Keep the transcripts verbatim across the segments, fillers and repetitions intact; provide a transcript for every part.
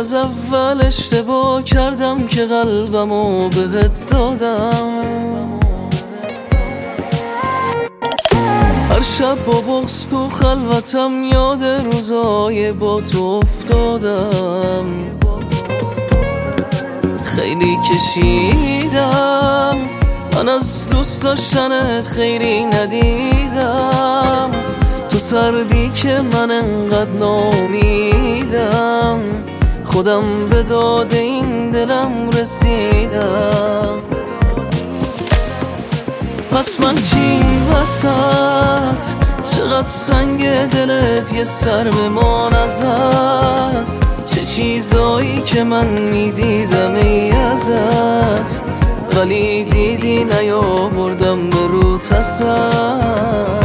از اول اشتباه کردم که قلبمو بهت دادم. هر شب با بغض تو خلوتم یاد روزای با تو افتادم. خیلی کشیدم من از دوست داشتنت، خیلی ندیدم تو سردی که من انقدر نامیدم. خودم به داد این دلم رسیدم. پس من چی وسط؟ چقدر سنگ دلت یه سر به ما نزد؟ چه چیزایی که من میدیدم ای ازت، ولی دیدی نیاوردم به روت اصلا.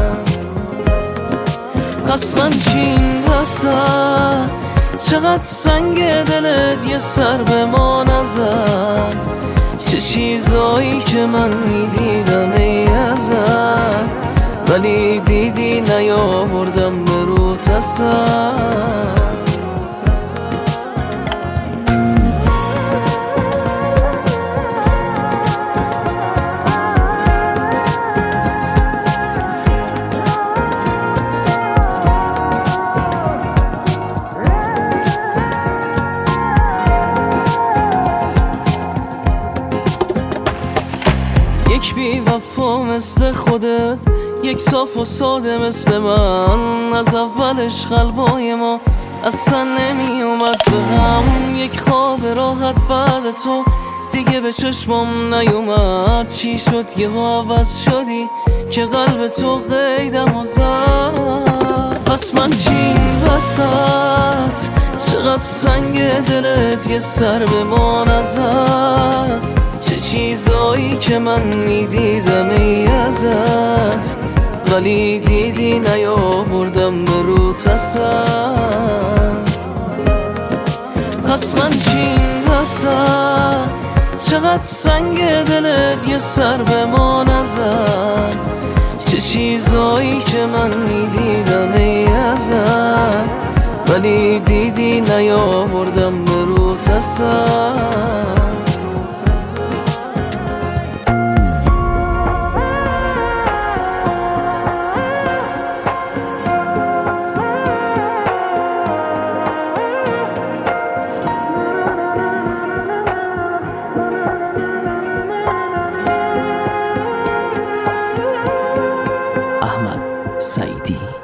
پس من چی وسط؟ چقدر سنگ دلت یه سر به ما نزد؟ چه چیزایی که من میدیدم ای ازت، ولی دیدی نیاوردم به روت اصلا. یک بی وفا مثل خودت، یک صاف و ساده مثل من، از اولش قلبای ما اصلا نمی اومد به هم. یک خواب راحت بعد تو دیگه به چشمم نیومد. چی شد یه عوض شدی که قلب تو قیدم و زد؟ پس من چی وسط؟ چقدر سنگ دلت یه سر به ما نزد؟ چه چیزایی که من میدیدم ای ازت، ولی دیدی نیاوردم به روت اصلا. پس من چی وسط؟ چقدر سنگ دلت یه سر به ما نزد؟ چه چیزایی که من میدیدم ای ازت، ولی دیدی نیاوردم به روت اصلا. احمد سعیدی.